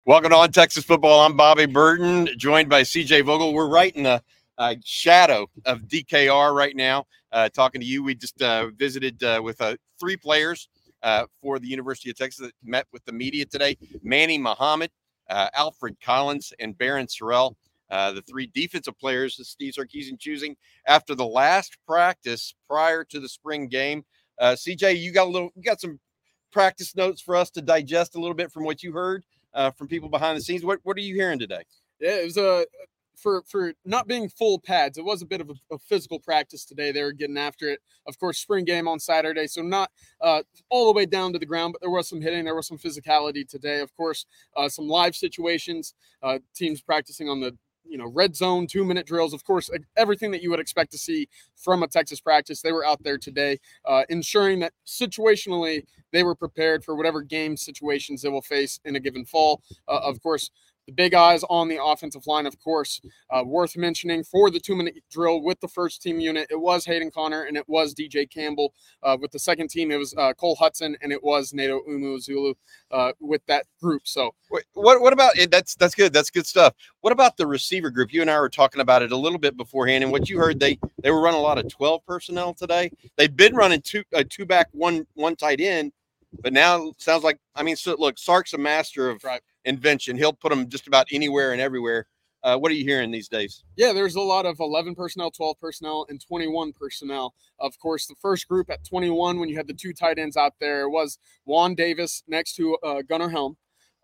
Welcome on Texas football. I'm Bobby Burton, joined by CJ Vogel. We're right in the shadow of DKR right now, talking to you. We just visited with three players for the University of Texas that met with the media today. Manny Muhammad, Alfred Collins, and Barron Sorrell, the three defensive players that Steve Sarkisian choosing after the last practice prior to the spring game. CJ, you got some practice notes for us to digest a little bit from what you heard from people behind the scenes. What are you hearing today? Yeah, it was for not being full pads. It was a bit of a physical practice today. They were getting after it. Of course, spring game on Saturday, so not all the way down to the ground, but there was some hitting. There was some physicality today. Of course, some live situations. Teams practicing on the red zone, 2-minute drills. Of course, everything that you would expect to see from a Texas practice. They were out there today, ensuring that situationally they were prepared for whatever game situations they will face in a given fall. Of course, the big eyes on the offensive line, of course, worth mentioning for the 2-minute drill with the first team unit. It was Hayden Connor and it was DJ Campbell. With the second team, it was Cole Hudson and it was Nato Umuzulu with that group. So what about it? That's good. That's good stuff. What about the receiver group? You and I were talking about it a little bit beforehand, and what you heard, they were running a lot of 12 personnel today. They've been running two back, one tight end, but now it sounds like, so look, Sark's a master of invention. He'll put them just about anywhere and everywhere. What are you hearing these days? Yeah, there's a lot of 11 personnel, 12 personnel, and 21 personnel. Of course, the first group at 21, when you had the two tight ends out there, was Juan Davis next to Gunnar Helm.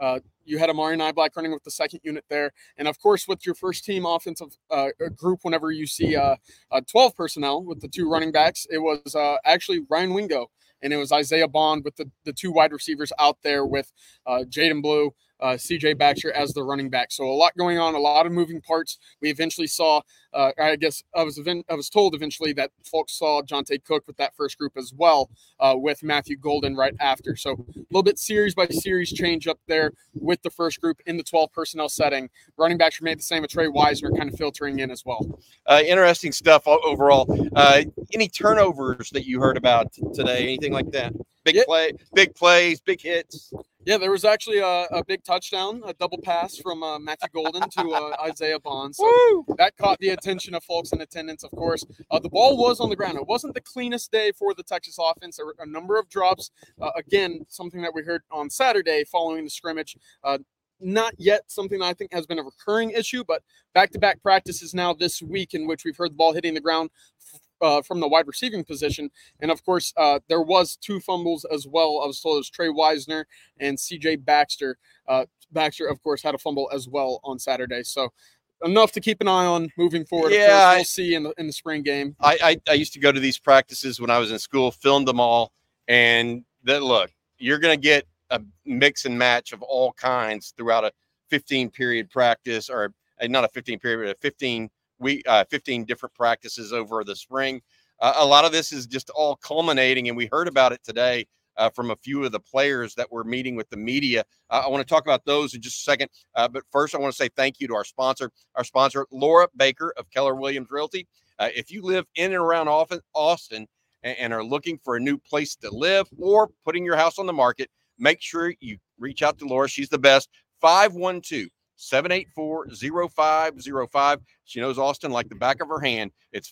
You had Amari Nyblack running with the second unit there. And, of course, with your first team offensive group, whenever you see 12 personnel with the two running backs, it was actually Ryan Wingo, and it was Isaiah Bond with the two wide receivers out there with Jaden Blue, CJ Baxter as the running back. So a lot going on, a lot of moving parts. We eventually saw, I was told eventually that folks saw Jonte Cook with that first group as well, with Matthew Golden right after. So a little bit series by series change up there with the first group in the 12 personnel setting. Running backs remained the same with Trey Wisner kind of filtering in as well. Interesting stuff overall. Any turnovers that you heard about today? Anything like that? Big plays, big hits. Yeah, there was actually a big touchdown, a double pass from Matthew Golden to Isaiah Bond. So that caught the attention of folks in attendance, of course. The ball was on the ground. It wasn't the cleanest day for the Texas offense. There were a number of drops. Again, something that we heard on Saturday following the scrimmage. Not yet something that I think has been a recurring issue, but back-to-back practices now this week in which we've heard the ball hitting the ground from the wide receiving position. And, of course, there was 2 fumbles as well. I was told it was Trey Wisner and CJ Baxter. Baxter, of course, had a fumble as well on Saturday. So enough to keep an eye on moving forward. Yeah, we'll see in the spring game. I used to go to these practices when I was in school, filmed them all. And look, you're going to get a mix and match of all kinds throughout a 15-period practice, or not a 15-period, but a 15 different practices over the spring. A lot of this is just all culminating, and we heard about it today from a few of the players that were meeting with the media. I want to talk about those in just a second, but first I want to say thank you to our sponsor, Laura Baker of Keller Williams Realty. If you live in and around Austin and are looking for a new place to live or putting your house on the market, make sure you reach out to Laura. She's the best. 512-784-0505. She knows Austin like the back of her hand. It's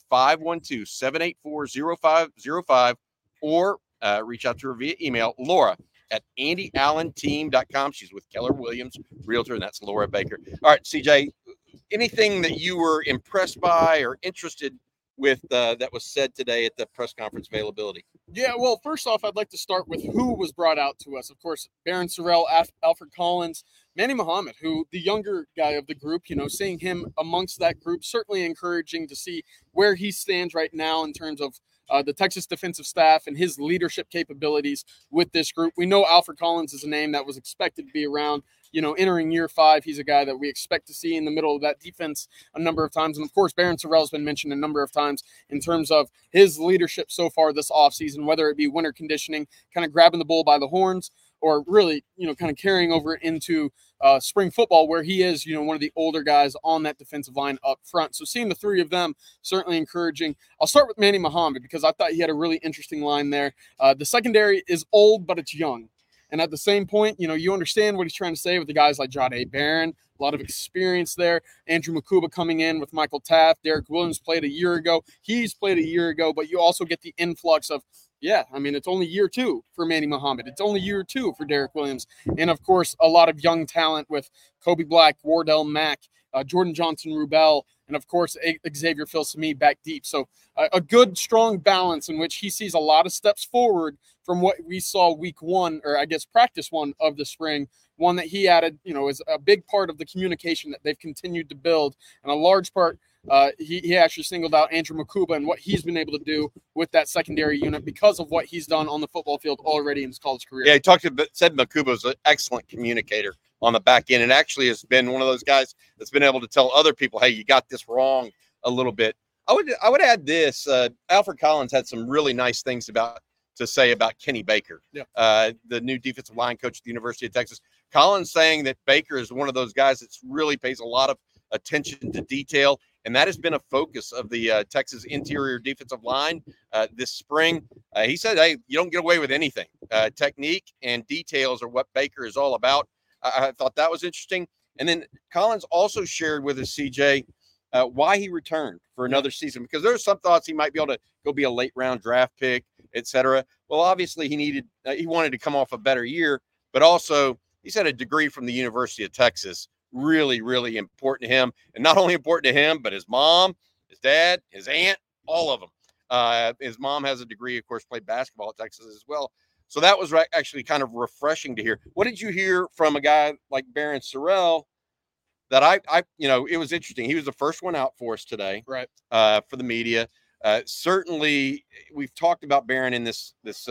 512-784-0505, or reach out to her via email, Laura at AndyAllenTeam.com. She's with Keller Williams Realtor, and that's Laura Baker. All right, CJ, anything that you were impressed by or interested with that was said today at the press conference availability? Yeah, well, first off, I'd like to start with who was brought out to us. Of course, Barron Sorrell, Alfred Collins, Manny Muhammad, who the younger guy of the group, seeing him amongst that group, certainly encouraging to see where he stands right now in terms of the Texas defensive staff and his leadership capabilities with this group. We know Alfred Collins is a name that was expected to be around, entering year 5. He's a guy that we expect to see in the middle of that defense a number of times. And, of course, Barron Sorrell has been mentioned a number of times in terms of his leadership so far this offseason, whether it be winter conditioning, kind of grabbing the bull by the horns, or really, kind of carrying over into spring football where he is, one of the older guys on that defensive line up front. So seeing the 3 of them, certainly encouraging. I'll start with Manny Muhammad because I thought he had a really interesting line there. The secondary is old, but it's young. And at the same point, you understand what he's trying to say with the guys like Jahdae Barron, a lot of experience there. Andrew Makuba coming in with Michael Taft. Derek Williams played a year ago. He's played a year ago, but you also get the influx of, it's only year 2 for Manny Muhammad. It's only year 2 for Derek Williams. And, of course, a lot of young talent with Kobe Black, Wardell Mack, Jordan Johnson-Rubel, and, of course, Xavier Filsaime back deep. So a good, strong balance in which he sees a lot of steps forward from what we saw week 1, or I guess practice 1 of the spring. One that he added, is a big part of the communication that they've continued to build. And a large part, he actually singled out Andrew Makuba and what he's been able to do with that secondary unit because of what he's done on the football field already in his college career. Yeah, said Makuba was an excellent communicator on the back end, and actually has been one of those guys that's been able to tell other people, hey, you got this wrong a little bit. I would add this. Alfred Collins had some really nice things to say about Kenny Baker, the new defensive line coach at the University of Texas. Collins saying that Baker is one of those guys that really pays a lot of attention to detail, and that has been a focus of the Texas interior defensive line this spring. He said, hey, you don't get away with anything. Technique and details are what Baker is all about. I thought that was interesting. And then Collins also shared with us, CJ, why he returned for another season, because there are some thoughts he might be able to go be a late round draft pick, etc. Well, obviously he wanted to come off a better year, but also he said a degree from the University of Texas, really, really important to him. And not only important to him, but his mom, his dad, his aunt, all of them. His mom has a degree, of course, played basketball at Texas as well. So that was actually kind of refreshing to hear. What did you hear from a guy like Barryn Sorrell? That it was interesting. He was the first one out for us today, right? For the media. Certainly, we've talked about Barryn in this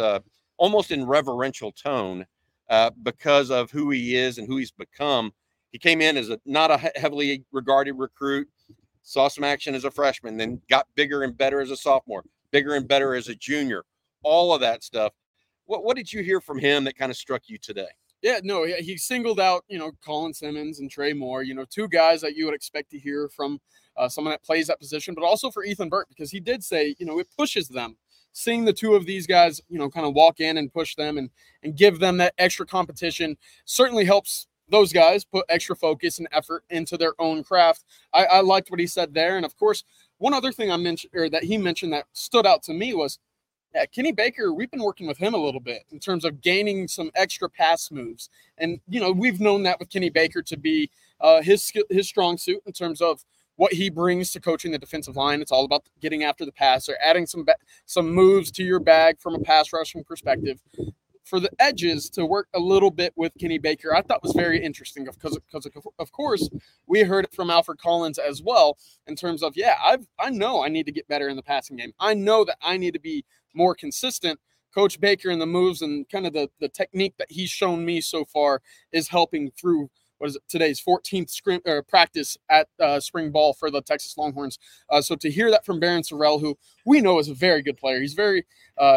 almost in reverential tone because of who he is and who he's become. He came in as not a heavily regarded recruit, saw some action as a freshman, then got bigger and better as a sophomore, bigger and better as a junior. All of that stuff. What did you hear from him that kind of struck you today? Yeah, no, he singled out, Colin Simmons and Trey Moore, 2 guys that you would expect to hear from someone that plays that position, but also for Ethan Burke, because he did say, it pushes them. Seeing the 2 of these guys, kind of walk in and push them and give them that extra competition certainly helps those guys put extra focus and effort into their own craft. I liked what he said there. And of course, one other thing that he mentioned that stood out to me was, Kenny Baker, we've been working with him a little bit in terms of gaining some extra pass moves. And, we've known that with Kenny Baker to be his strong suit in terms of what he brings to coaching the defensive line. It's all about getting after the passer, adding some moves to your bag from a pass rushing perspective. For the edges to work a little bit with Kenny Baker, I thought was very interesting because of course, we heard it from Alfred Collins as well in terms of, I know I need to get better in the passing game. I know that I need to be more consistent. Coach Baker and the moves and kind of the technique that he's shown me so far is helping through today's 14th practice at spring ball for the Texas Longhorns. So to hear that from Barryn Sorrell, who we know is a very good player, he's very,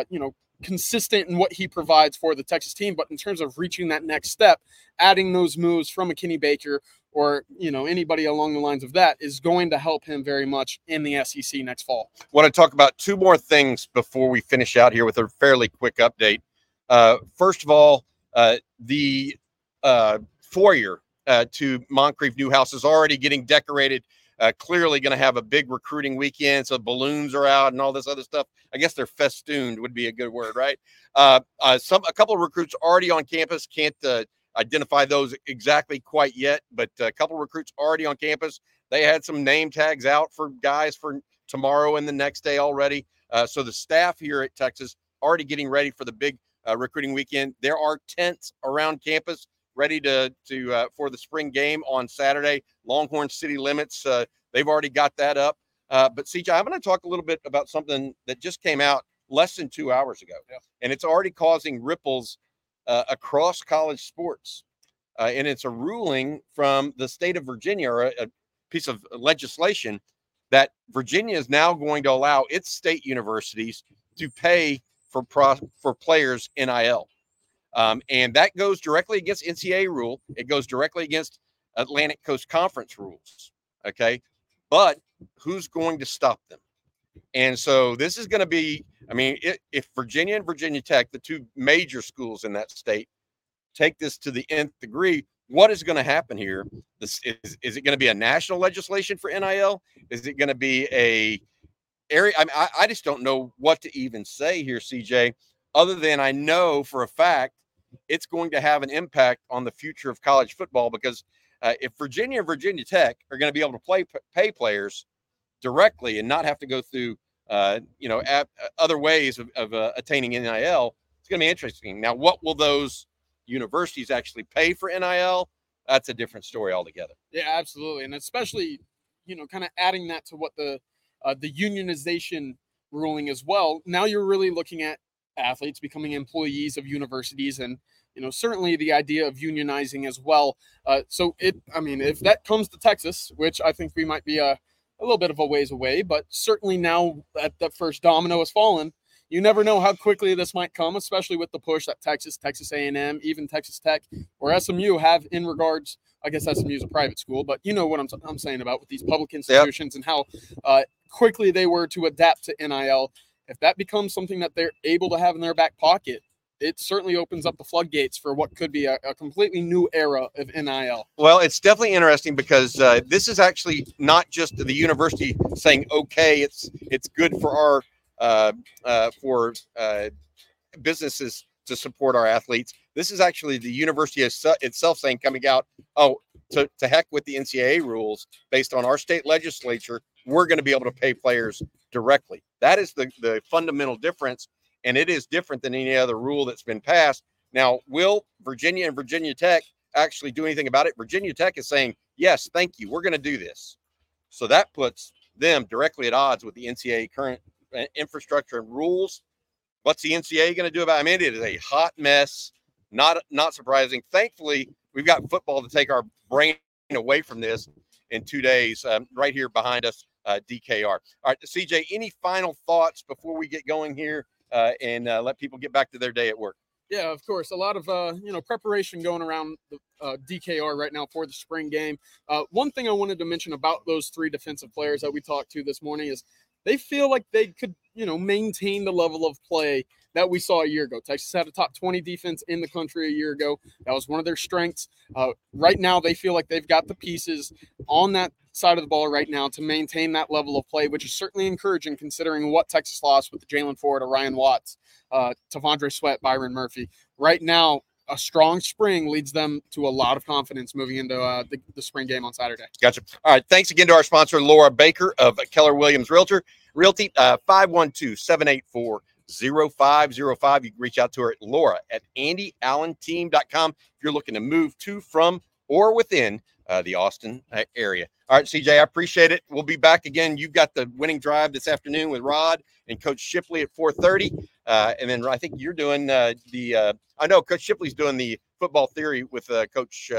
consistent in what he provides for the Texas team, but in terms of reaching that next step, adding those moves from a Kenny Baker or, anybody along the lines of that is going to help him very much in the SEC next fall. I want to talk about 2 more things before we finish out here with a fairly quick update. First of all, the foyer to Moncrief Newhouse is already getting decorated. Clearly going to have a big recruiting weekend, so balloons are out and all this other stuff. I guess they're festooned would be a good word, right? A couple of recruits already on campus. Can't identify those exactly quite yet, but a couple of recruits already on campus. They had some name tags out for guys for tomorrow and the next day already. So the staff here at Texas already getting ready for the big recruiting weekend. There are tents around campus ready for the spring game on Saturday. Longhorn City Limits, they've already got that up. But CJ, I'm going to talk a little bit about something that just came out less than 2 hours ago, and it's already causing ripples across college sports. And it's a ruling from the state of Virginia, or a piece of legislation that Virginia is now going to allow its state universities to pay for players' NIL. And that goes directly against NCAA rule. It goes directly against Atlantic Coast Conference rules. Okay. But who's going to stop them? And so this is going to be, if Virginia and Virginia Tech, the 2 major schools in that state, take this to the nth degree, what is going to happen here? Is it going to be a national legislation for NIL? Is it going to be a area? I mean, I just don't know what to even say here, CJ, other than I know for a fact it's going to have an impact on the future of college football, because if Virginia and Virginia Tech are going to be able to pay players directly and not have to go through other ways of attaining NIL, it's going to be interesting. Now, what will those universities actually pay for NIL? That's a different story altogether. Yeah, absolutely. And especially, kind of adding that to what the unionization ruling as well. Now you're really looking at athletes becoming employees of universities, and certainly the idea of unionizing as well. If that comes to Texas, which I think we might be a little bit of a ways away, but certainly now that the first domino has fallen, you never know how quickly this might come, especially with the push that Texas A&M, even Texas Tech or SMU have in regards. I guess SMU is a private school, but you know what I'm saying about with these public institutions. Yep. And how quickly they were to adapt to NIL. If that becomes something that they're able to have in their back pocket, it certainly opens up the floodgates for what could be a completely new era of NIL. Well, it's definitely interesting because this is actually not just the university saying, okay, it's good for our businesses to support our athletes. This is actually the university itself saying, coming out, to heck with the NCAA rules. Based on our state legislature, we're going to be able to pay players directly. That is the fundamental difference, and it is different than any other rule that's been passed. Now, will Virginia and Virginia Tech actually do anything about it? Virginia Tech is saying, yes, thank you, we're going to do this. So that puts them directly at odds with the NCAA current infrastructure and rules. What's the NCAA going to do about it? I mean, it is a hot mess. Not surprising. Thankfully, we've got football to take our brain away from this in 2 days. Right here behind us, DKR. All right, CJ, any final thoughts before we get going here and let people get back to their day at work? Yeah, of course. A lot of preparation going around the DKR right now for the spring game. One thing I wanted to mention about those three defensive players that we talked to this morning is they feel like they could, maintain the level of play that we saw a year ago. Texas had a top 20 defense in the country a year ago. That was one of their strengths. Right now, they feel like they've got the pieces on that side of the ball right now to maintain that level of play, which is certainly encouraging considering what Texas lost with Jalen Ford, Orion Watts, T'Vondre Sweat, Byron Murphy. Right now, a strong spring leads them to a lot of confidence moving into the spring game on Saturday. Gotcha. All right. Thanks again to our sponsor, Laura Baker of Keller Williams Realty, 512-784-0505. You can reach out to her at Laura at AndyAllenTeam.com if you're looking to move to, from, or within the Austin area. All right, CJ, I appreciate it. We'll be back again. You've got the winning drive this afternoon with Rod and Coach Shipley at 4:30. And then I think you're doing I know Coach Shipley's doing the football theory with Rod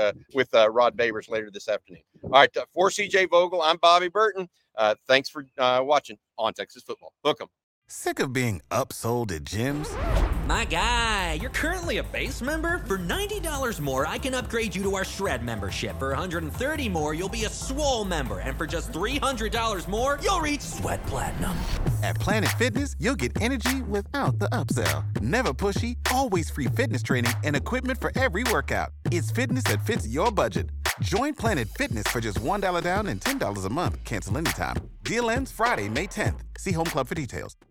Babers later this afternoon. All right, for CJ Vogel, I'm Bobby Burton. Thanks for watching On Texas Football. Hook 'em. Sick of being upsold at gyms? My guy, you're currently a base member? For $90 more, I can upgrade you to our Shred membership. For $130 more, you'll be a Swole member. And for just $300 more, you'll reach Sweat Platinum. At Planet Fitness, you'll get energy without the upsell. Never pushy, always free fitness training and equipment for every workout. It's fitness that fits your budget. Join Planet Fitness for just $1 down and $10 a month. Cancel anytime. Deal ends Friday, May 10th. See Home Club for details.